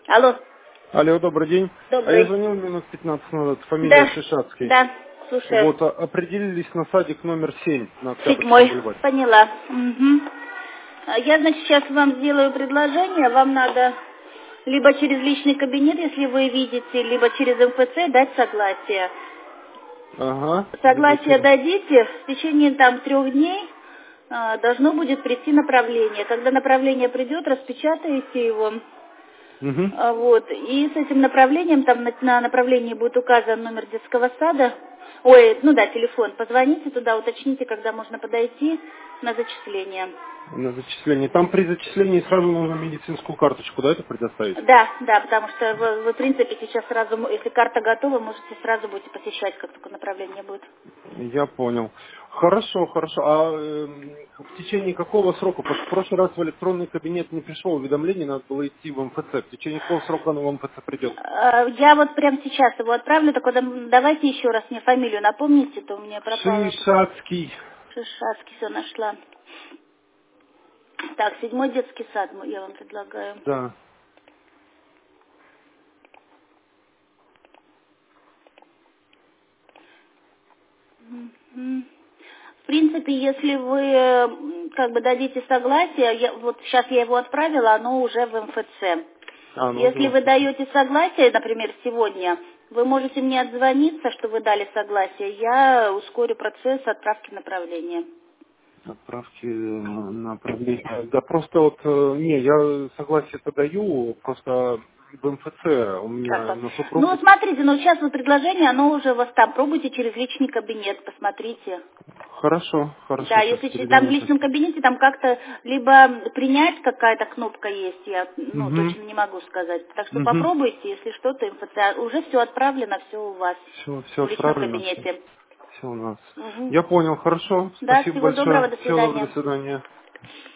Алло. Алло, добрый день. А я Добрый. звонил минут 15 назад, фамилия Да, Шишацкий. да, слушаю. Вот, определились на садик номер 7 на Октябрьском 7. бульваре. Поняла. Мгм. Я, значит, сейчас вам сделаю предложение. Вам надо либо через личный кабинет, если вы видите, либо через МФЦ дать согласие. Ага, либо Согласие через... дадите, в течение там 3 дней должно будет прийти направление. Когда направление придет, распечатаете его. Угу, Вот. И с этим направлением, там на направлении будет указан номер детского сада. Ой, ну да, телефон. Позвоните туда, уточните, когда можно подойти на зачисление. на зачисление. Там при зачислении сразу нужно медицинскую карточку, да, это предоставить? Да, да, потому что вы, в принципе, сейчас сразу, если карта готова, можете сразу будете посещать, как только направление будет. Я понял. Хорошо, хорошо. А в течение какого срока? Потому что в прошлый раз в электронный кабинет не пришло уведомление, надо было идти в МФЦ. В течение какого срока оно в МФЦ придет? Я вот прямо сейчас его отправлю, так вот давайте еще раз мне фамилию напомните, то у меня пропала. Шишацкий. Шишацкий, все нашла. Так, 7-й детский сад я вам предлагаю. Да. Мгм. В принципе, если вы как бы дадите согласие, вот сейчас я его отправила, оно уже в МФЦ. А, ну уже в Если вы МФЦ. даете согласие, например, сегодня, вы можете мне отзвониться, что вы дали согласие, я ускорю процесс отправки направления. Отправки направления. Да просто вот, не, я согласие-то даю, просто в МФЦ у Как меня то? на Ну, супругу. смотрите, ну сейчас вот предложение, оно уже у вас там. Пробуйте через личный кабинет, посмотрите. Хорошо, хорошо, Да, сейчас если там в перезвоню. личном кабинете там как-то либо принять какая-то кнопка есть, я ну Угу, точно не могу сказать. Так что угу. попробуйте, если что-то МФЦ. Уже все отправлено, все у вас Все в личном отправлено, все, кабинете. все у нас. Мгм. Я понял, хорошо, Да, спасибо всего доброго, большое. до Всего доброго, свидания. до свидания.